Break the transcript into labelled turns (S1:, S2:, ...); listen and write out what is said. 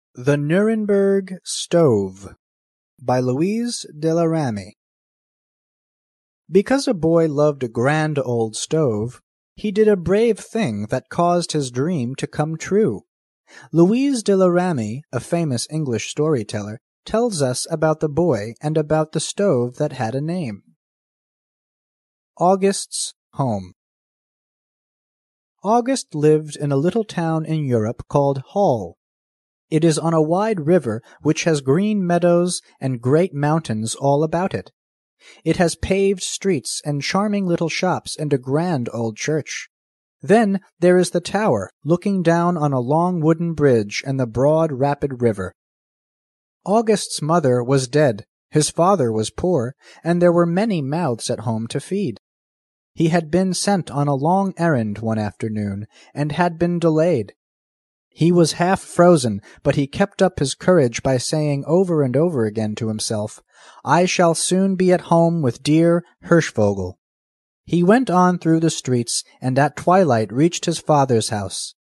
S1: The Nuremberg Stove by Louise de la Ramée. Because a boy loved a grand old stove, he did a brave thing that caused his dream to come true. Louise de la Ramée, a famous English storyteller, tells us about the boy and about the stove that had a name. August's Home. August lived in a little town in Europe called Hull. It is on a wide river which has green meadows and great mountains all about it. It has paved streets and charming little shops and a grand old church. Then there is the tower, looking down on a long wooden bridge and the broad, rapid river. August's mother was dead, his father was poor, and there were many mouths at home to feed. He had been sent on a long errand one afternoon, and had been delayed. He was half frozen, but he kept up his courage by saying over and over again to himself, "I shall soon be at home with dear Hirschvogel." He went on through the streets, and at twilight reached his father's house.